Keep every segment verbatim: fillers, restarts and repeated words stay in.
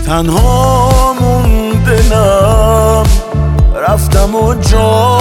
تنها موندنم، رفتم و جا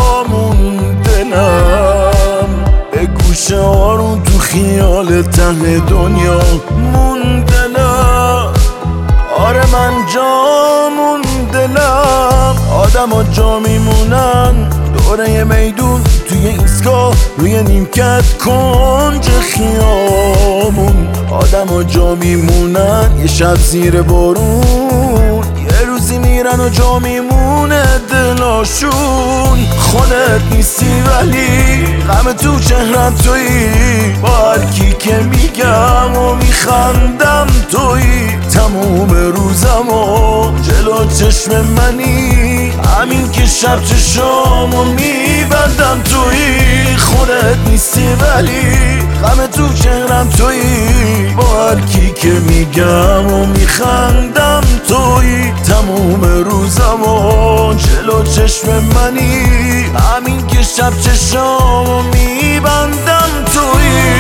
موندنم، به گوشه آرون تو خیال ته دنیا موندنم. آره من جا موندنم، آدم ها جا میمونن دوره میدون، توی ایستگاه روی نیمکت کنج خیامون. آدم ها جا میمونن یه شب زیر بارون، یه روزی میرن و جا میمونه دلاشون. خودت نیستی ولی غم تو چهرم تویی، با هر کی که میگم و میخندم تویی. تموم روزم و جلو چشم منی، همین که شب چشامو میبندم تویی. خودت نیستی ولی غم تو چهرم تویی، با هر کی که میگم و میخندم تویی. تموم روزم و جلو چشم منی، همین که شب چشامو میبندم تویی.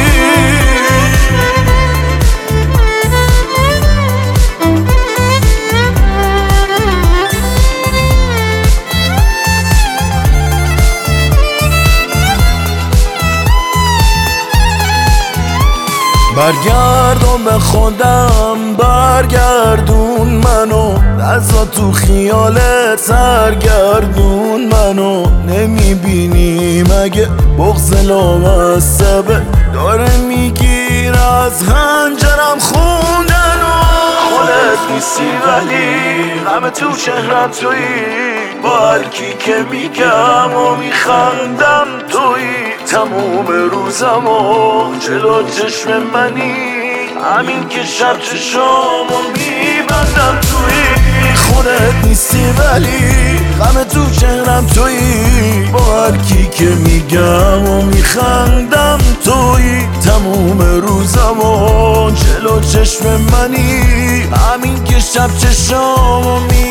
برگردون به خودم، برگردون منو، لحظا تو خیالت سرگردون منو. نمیبینی مگه بغض لامصبه داره میگیر از هنجرم خوندنو. خودت نیستی ولی غم تو چهرم تویی، با هر کی که میگم و میخندم تویی. تموم روزم و جلو چشم منی، همین که شب چشامو میبندم تویی. خودت نیستی ولی غم تو چهرم تویی، با هر کی که میگم و میخندم تویی. تموم روزم و جلو چشم منی، همین که شب چشامو میبندم